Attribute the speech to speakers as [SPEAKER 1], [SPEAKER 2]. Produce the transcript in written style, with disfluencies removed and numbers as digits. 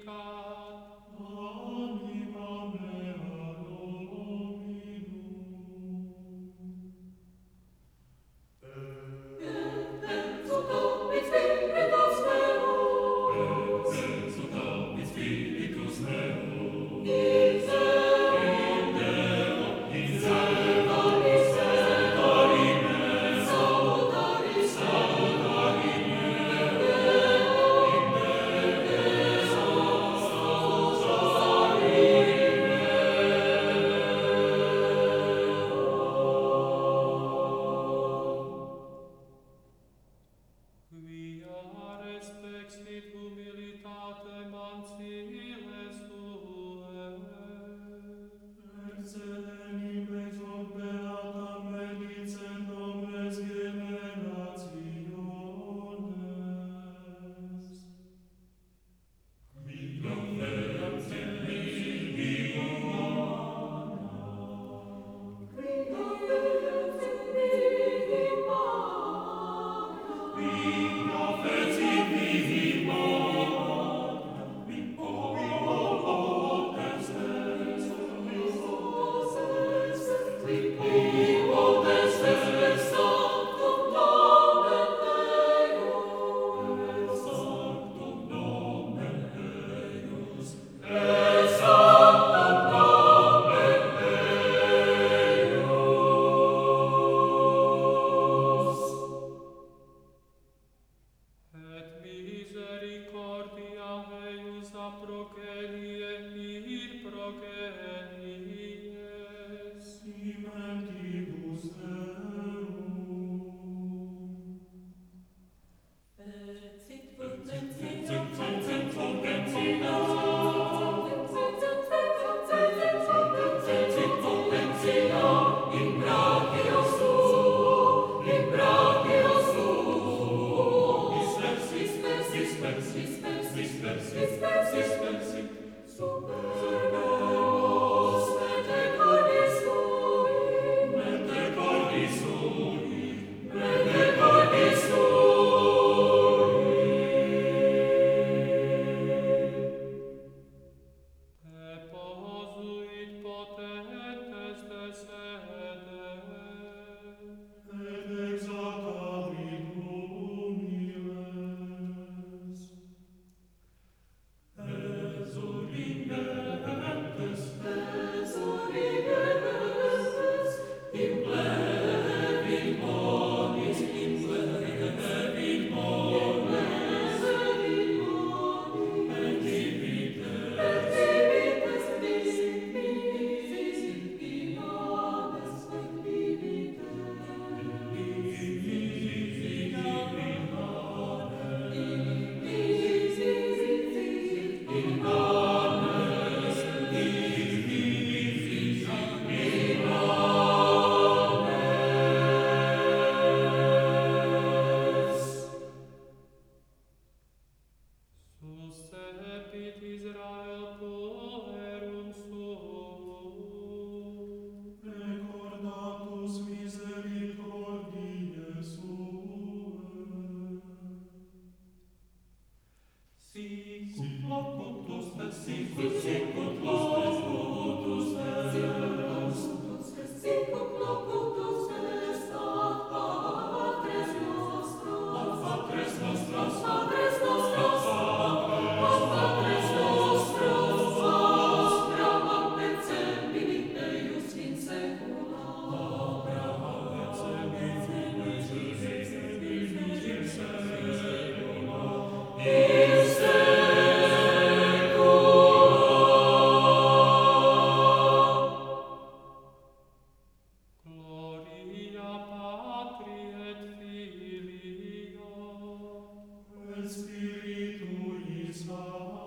[SPEAKER 1] glorificat.
[SPEAKER 2] Anima mea Dominum.
[SPEAKER 3] Et exultat spiritus meus,
[SPEAKER 2] Exultat spiritus meus,
[SPEAKER 3] in Deo,
[SPEAKER 2] in Deo,
[SPEAKER 3] salutari me, salutari
[SPEAKER 1] Quia respexit humilitatem anciles tuae,
[SPEAKER 2] excelem in ex hoc beatam benedicem omnes generationes. Quia ferat in minima
[SPEAKER 3] quia ferat in mihi magna,
[SPEAKER 2] Quia fecit mihi magna, in potestas,
[SPEAKER 3] in potestas sanctum nomen Deus,
[SPEAKER 2] sanctum nomen Deus,
[SPEAKER 3] et sanctum nomen Deus.
[SPEAKER 1] et misericordia eius a progenie ir progenies.
[SPEAKER 2] Cimentibus Deum.
[SPEAKER 3] Et sit potentiam, in brachios tuo, in brachios tuo, dispersi, super mos, mete cordis tui,
[SPEAKER 2] Mette cordis sui,
[SPEAKER 3] mete cordis
[SPEAKER 1] Deposuit potentes de sede,
[SPEAKER 2] et exaltavit humiles. Exurgentes,
[SPEAKER 3] exurgentes, in plebis bonis, in plebis bonis, et divites misis inanes, et
[SPEAKER 1] suscepit Israel puerum suum.
[SPEAKER 2] recordatus misericordiae suae. Sicut locutus est, sicut locutus est,
[SPEAKER 3] sicut locutus est ad patres nostros,
[SPEAKER 2] ad patres nostros,
[SPEAKER 3] patres nostros, patres nostros, Abraham et semini Deus in saecula.
[SPEAKER 2] Abraham et semini Deus in saecula.
[SPEAKER 3] In saecula.
[SPEAKER 1] Gloria Patri et Filio
[SPEAKER 2] Et Spiritui Sancti.